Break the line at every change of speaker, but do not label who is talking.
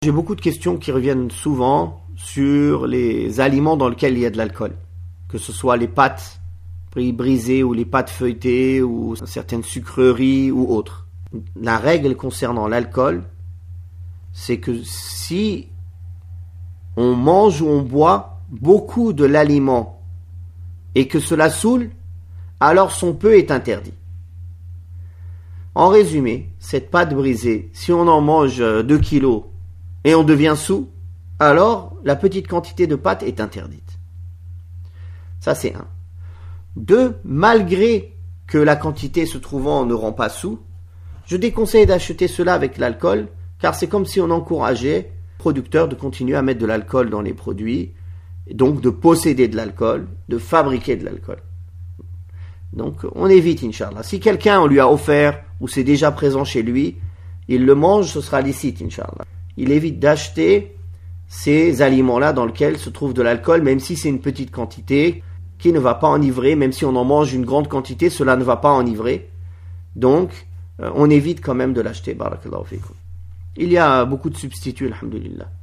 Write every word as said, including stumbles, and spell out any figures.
J'ai beaucoup de questions qui reviennent souvent sur les aliments dans lesquels il y a de l'alcool, que ce soit les pâtes brisées ou les pâtes feuilletées ou certaines sucreries ou autres. La règle concernant l'alcool, c'est que si on mange ou on boit beaucoup de l'aliment et que cela saoule, alors son peu est interdit. En résumé, cette pâte brisée, si on en mange deux kilos et on devient saoul, alors la petite quantité de pâte est interdite. Ça c'est un. Deux, malgré que la quantité se trouvant ne rend pas saoul, je déconseille d'acheter cela avec l'alcool, car c'est comme si on encourageait les producteurs de continuer à mettre de l'alcool dans les produits, et donc de posséder de l'alcool, de fabriquer de l'alcool. Donc on évite, Inch'Allah. Si quelqu'un on lui a offert, ou c'est déjà présent chez lui, il le mange, ce sera licite, Inch'Allah. Il évite d'acheter ces aliments-là dans lesquels se trouve de l'alcool, même si c'est une petite quantité, qui ne va pas enivrer, même si on en mange une grande quantité, cela ne va pas enivrer. Donc, euh, on évite quand même de l'acheter, barakallahu fikum. Il y a beaucoup de substituts, alhamdulillah.